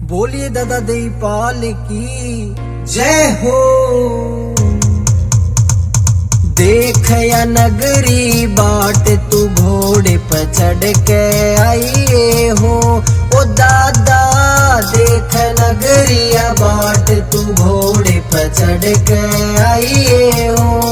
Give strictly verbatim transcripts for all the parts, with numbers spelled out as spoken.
बोलिए दादा देईपाल की जय हो। देख या नगरी बाट तू घोड़े पर चढ़ के आइए हो। ओ दादा देख नगरिया बाट तू घोड़े पर चढ़ के आइए हो।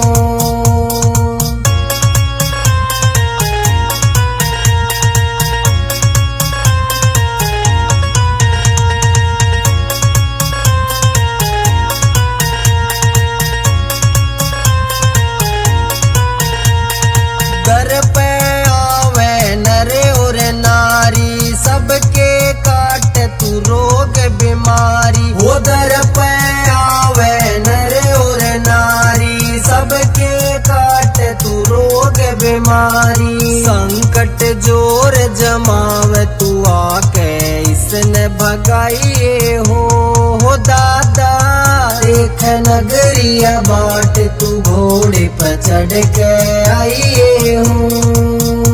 दर पे आवे नरे और नारी सबके काट तू रोग बीमारी। वो दर पे आवे नरे और नारी सबके काट तू रोग बीमारी। संकट जोर जमावे तू आके इसने भगाइए हो। हो दादा देख नगरिया बाट तू घोड़े पर चढ़ के आइए हो।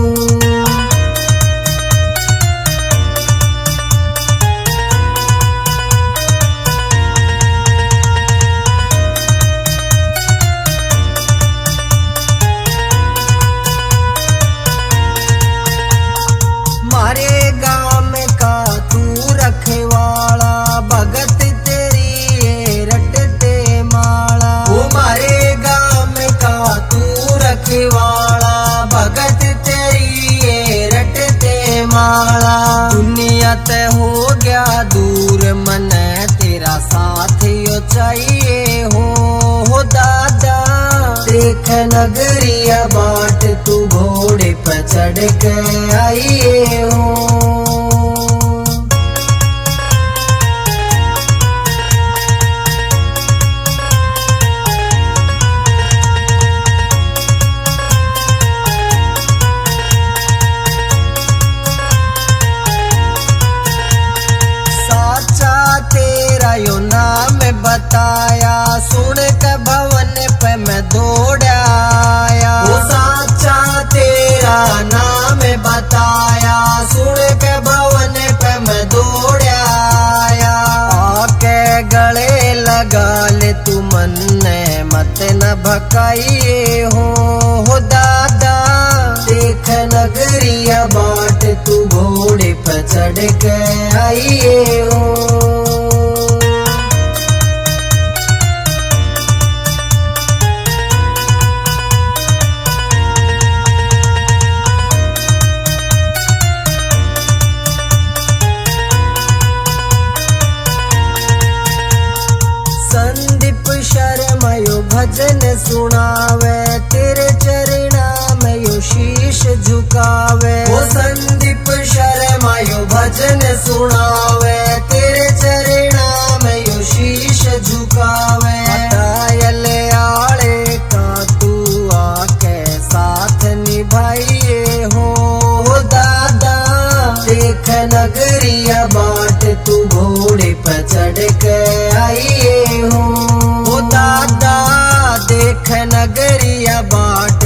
मारे गाँव का तू रखवाला भगत तेरी रटते माला। वो मारे गाँव का तू रखवाला भगत तेरी रटते माला। दुनिया ते हो गया दूर मन तेरा साथ यो चाहिए हो। हो दादा देख नगरिया बाट तू घोड़े पर चढ़ के आइए हो। साचा तेरा यो नाम बताया सुन के भवन पे मैं दौड़ाया। वो साचा तेरा नाम बताया सुन के भवन पे मैं दौड़ाया। आके गले लगा ले तू मन ने मत न भकाइए हो। हो दादा देख नगरिया बाट तू घोड़े पर चढ़ के आइए हो। संदीप शर्मा यो भजन सुनावे तेरे चरणा में यो शीश झुकावे। वो संदीप शर्मा यो भजन सुनावे तेरे चरणा में यो शीश झुकावे। हटायल आले का तू आके साथ निभाइए हो। हो दादा देख नगरिया बाट तू घोड़े पर चढ़ के आइए हो। हो दादा देख नगरिया बाट